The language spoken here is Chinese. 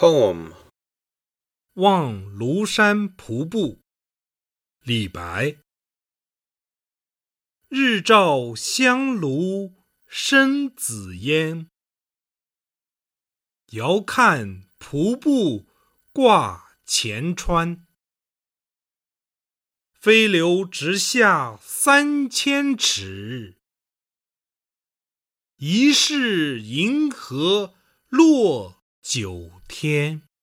Poem 望庐山瀑布，李白。日照香炉生紫烟，遥看瀑布挂前川。飞流直下3000尺，疑是银河落9天。